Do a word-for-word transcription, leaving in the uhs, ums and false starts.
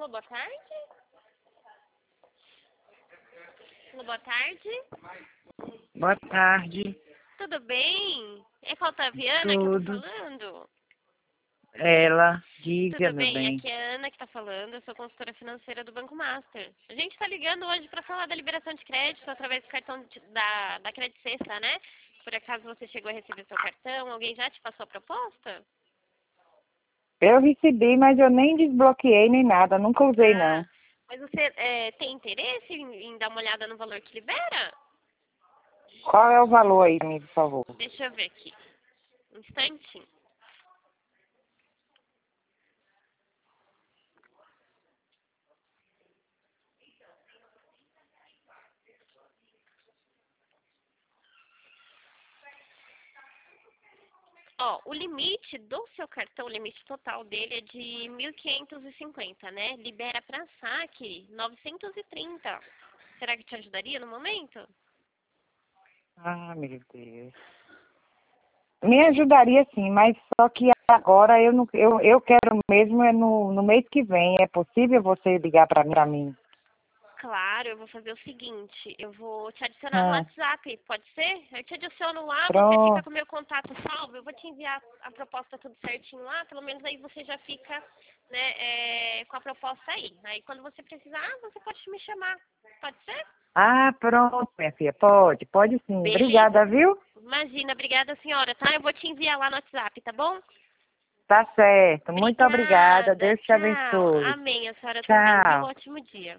Alô, boa tarde. Alô, boa tarde. Boa tarde. Tudo bem? É com a Otaviana que eu tô Tudo. falando? Ela, diga, Tudo meu bem, bem. aqui é a Ana que tá falando, eu sou consultora financeira do Banco Master. A gente tá ligando hoje para falar da liberação de crédito através do cartão de- da, da Credit Sexta, né? Por acaso você chegou a receber seu cartão, alguém já te passou a proposta? Eu recebi, mas eu nem desbloqueei nem nada, nunca usei Ah, não. mas você é, tem interesse em, em dar uma olhada no valor que libera? Qual é o valor aí, me por favor? Deixa eu ver aqui. Um instantinho. Ó, o limite do seu cartão, o limite total dele é de mil quinhentos e cinquenta, né? Libera para saque novecentos e trinta. Será que te ajudaria no momento? Ah, meu Deus. Me ajudaria sim, mas só que agora eu não, eu, eu quero mesmo é no, no mês que vem. É possível você ligar para mim? Pra mim? Claro, eu vou fazer o seguinte, eu vou te adicionar no Ah, WhatsApp, pode ser? Eu te adiciono lá, você fica pronto. com o meu contato salvo, eu vou te enviar a proposta tudo certinho lá, pelo menos aí você já fica, né, é, com a proposta aí. Aí quando você precisar, você pode me chamar, pode ser? Ah, pronto, minha filha. Pode, pode sim. Beleza. Obrigada, viu? Imagina, obrigada senhora, tá? Eu vou te enviar lá no WhatsApp, tá bom? Tá certo. Muito obrigada. Obrigada, Deus te tchau. abençoe. Amém, a senhora também. Tenha um Tchau. ótimo dia.